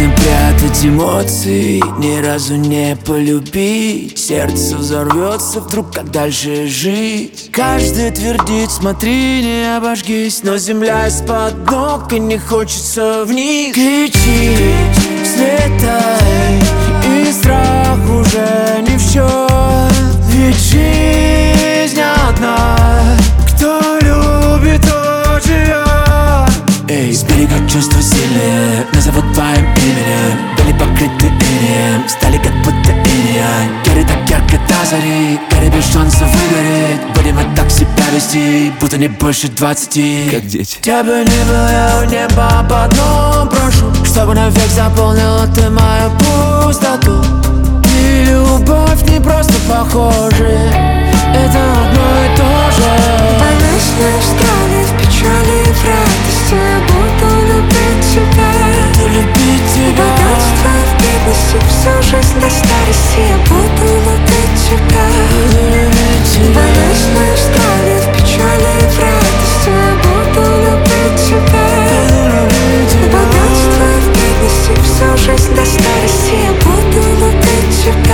Можно прятать эмоции, ни разу не полюбить. Сердце взорвется вдруг, как дальше жить. Каждый твердит, смотри, не обожгись, но земля из-под ног, и не хочется вниз. Кричи, взлетай, и страх уже не в счет. Ведь жизнь одна, кто любит, тот живет. Эй, с берега чувства сильные назовут твоим именем. Были покрыты инеем, стали как будто инея. Горит так ярко до зари, гори без шанса выгореть. Будем вот так себя вести, будто не больше 20. Как дети. Тебя бы не было, я у неба об одном прошу, чтобы навек заполнила ты мою пустоту. И любовь не просто похожи, это одно и то же. Болезнь в стране, в печали и в радости я буду любить тебя. Буду любить В тебя. богатстве и в бедности всю жизнь до старости я буду любить тебя. Буду любить тебя. Болезнь в стране, в печали и в радости я буду любить тебя. В богатстве и в бедности всю жизнь до старости я буду любить тебя.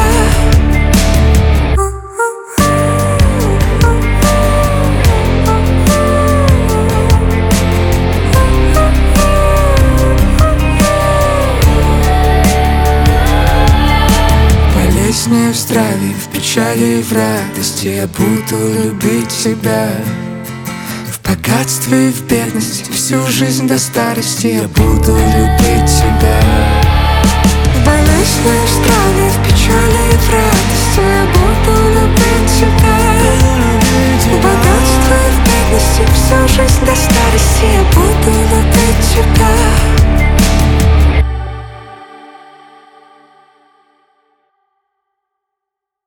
В здравии, в печали и в радости я буду любить тебя. В богатстве и в бедности всю жизнь до старости я буду любить тебя. В болезни, в стране, в печали и в радости я буду любить тебя.